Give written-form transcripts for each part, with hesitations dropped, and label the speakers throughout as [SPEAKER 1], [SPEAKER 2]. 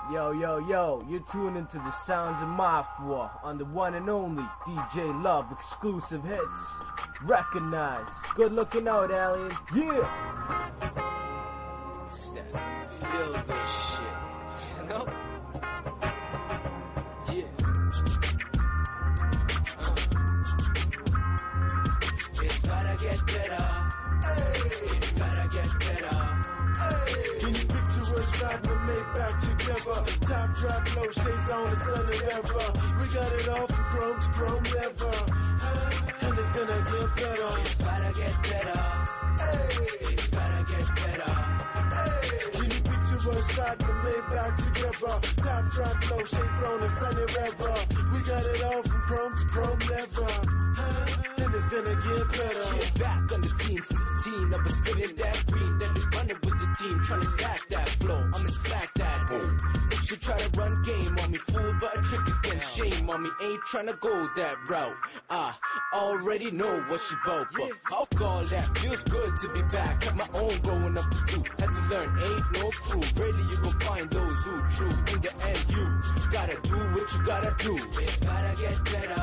[SPEAKER 1] Yo, yo, yo, you're tuned into the sounds of Mafia on the one and only DJ Love exclusive hits. Recognize. Good looking out, alien. Yeah!
[SPEAKER 2] It's that feel good shit, you know? Yeah. It's gotta get better. It's gotta get better.
[SPEAKER 3] Can you picture us riding the Maybach together? Top drop, low shades on the sun and ever. We got it all from chrome to chrome leather. And it's gonna get better.
[SPEAKER 2] It's gotta get better. It's gotta get better.
[SPEAKER 3] Can you picture us riding the Maybach together? Top drop, low shades on the sun and ever. We got it all from chrome to chrome leather. And it's gonna get better.
[SPEAKER 2] Yeah, back on the scene, 16, I was feeling that green. Then they running with the team, trying to stack that flow. I'ma smack that home. If you try to run game on me, fool, but a trick again. Shame on me, ain't trying to go that route. I already know what you about, but alcohol that feels good to be back. Had my own growing up to do. Had to learn, ain't no crew. Really, you gon' find those who true. In the end, you gotta do what you gotta do. It's gotta get better.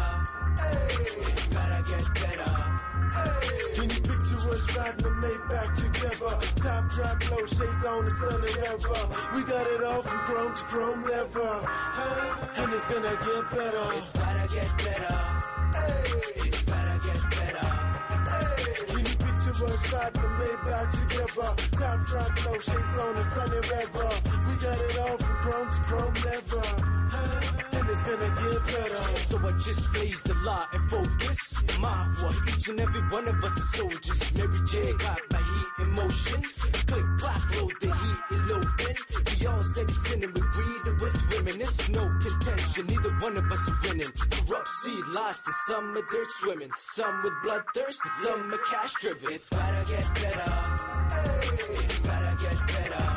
[SPEAKER 2] It's gotta get better.
[SPEAKER 3] Can you picture us riding the Maybach together? Top drop, low shades on the sun and ever. We got it all from chrome to chrome leather. And it's gonna get better.
[SPEAKER 2] It's gotta get better. It's gotta get better.
[SPEAKER 3] Can you picture us riding the Maybach together? Top drop, low shades on the sun and ever. We got it all from chrome to chrome leather. And it's gonna get better.
[SPEAKER 2] So I just blaze the law and focus. Mafia, each and every one of us is soldiers. Mary J got my heat in motion. Click, clap, load the heat eloping. We all steady sinning with greed and with women. It's no contention, neither one of us are winning. Corrupt seed lost to some are dirt swimming. Some with bloodthirst, some are cash driven. It's gotta get better. It's gotta get better.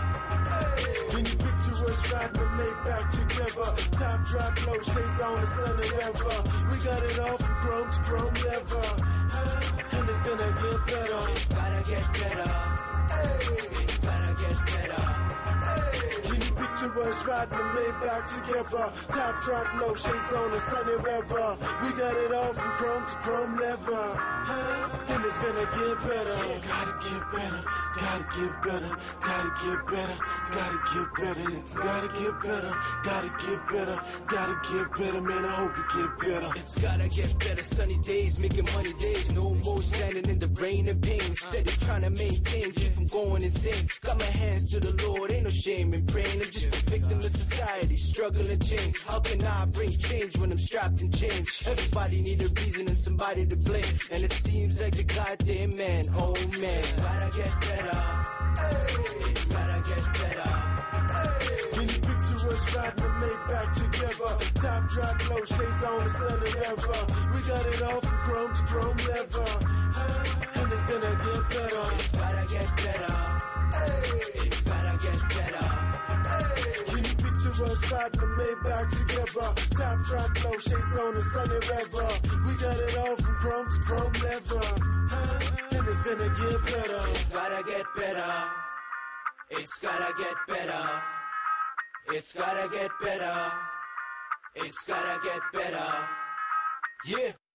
[SPEAKER 3] Can you picture us riding the Maybach together? Top drop, low shades on the sun and ever. We got it all from chrome to chrome leather. And it's gonna get better.
[SPEAKER 2] It's gotta get better. It's gotta get better.
[SPEAKER 3] Can you picture us riding the Maybach together? Top drop, low shades on the sun and ever. We got it all from chrome to chrome leather. And it's gonna get better. Gotta get better. Gotta get better. Gotta get better. Gotta get better. It's gotta get better. Gotta get better. Gotta get better, man. I hope it get better.
[SPEAKER 2] It's gotta get better. Sunny days, making money days. No more standing in the rain and pain. Steady trying to maintain, keep from going insane. Got my hands to the Lord, ain't no shame in praying. I'm just a victim of society, struggling change. How can I bring change when I'm strapped in chains? Everybody need a reason and somebody to blame. And it seems like the goddamn man, oh man. It's gotta get better. It's gotta get better.
[SPEAKER 3] Can you picture us riding the Maybach together? Top drop, low shades on the sun and ever. We got it all from chrome to chrome leather. And it's gonna get better.
[SPEAKER 2] It's gotta get better. It's gotta get better.
[SPEAKER 3] Can you picture us riding the Maybach together? Top drop, low shades on the sun and ever. We got it all from chrome to chrome leather. And it's gonna get better.
[SPEAKER 2] It's gotta get better. It's gotta get better. It's gotta get better. It's gotta get better. Yeah.